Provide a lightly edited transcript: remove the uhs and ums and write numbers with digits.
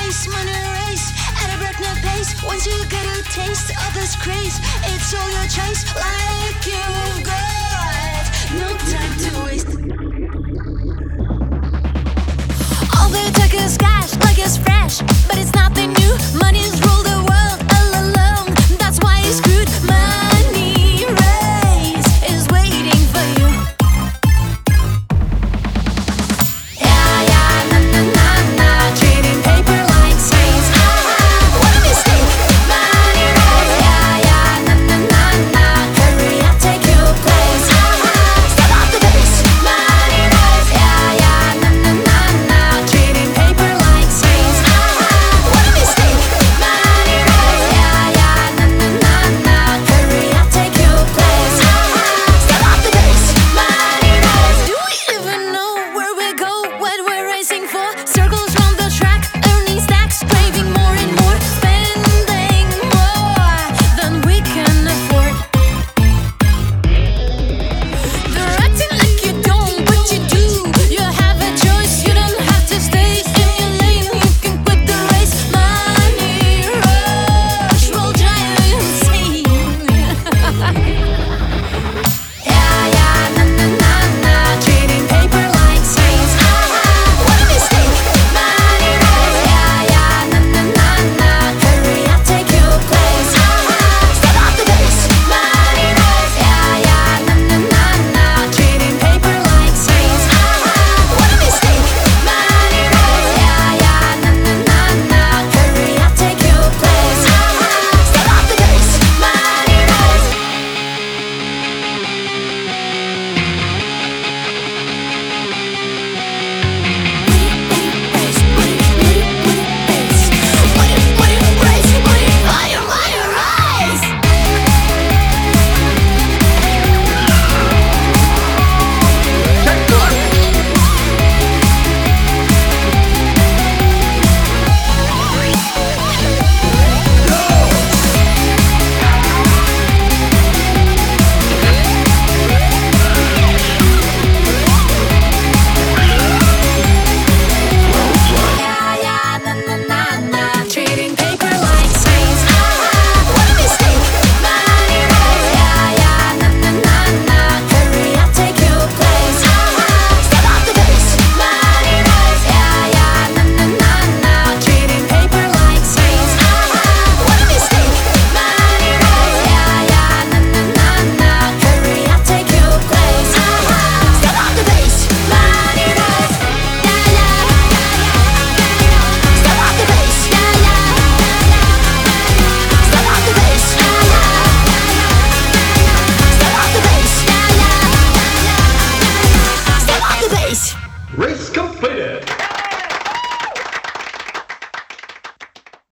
race, money race at a breakneck pace. Once you get a taste of this craze, it's all your choice. Like you've got no time to waste. All they take is cash, like it's fresh, but it's nothing new. Money's ruled the world all along. That's why it's screwed. Money race is waiting for you. Trading paper like saints. What a mistake. Money race. Hurry up, take your place. Step off the base. Money race. Trading paper like saints. What a mistake. Money race. Hurry up, take your place. Step off the base. Money race. Do we even know where we go, what we're racing for? Circles round the track, earning stacks, craving more and more, spending more than we can afford. They're acting like you don't, but you do. You have a choice, you don't have to stay in your lane. You can quit the race. Money rush will drive you insane. Trading paper like saints. What a mistake. Money race. Hurry up, take your place. Step off the base. Money race. Trading paper like saints. What a mistake. Money race. Hurry up, take your place. Step off the base. Money race. Trading paper like saints. What a mistake. Money race. Hurry up, take your place. Step off the base. Money race. Trading paper like saints. What a mistake. Money race. Hurry up, take your place. Step off the base. Money race. Step off the base. Step off the base. Step off the base. Step off the base. Race completed.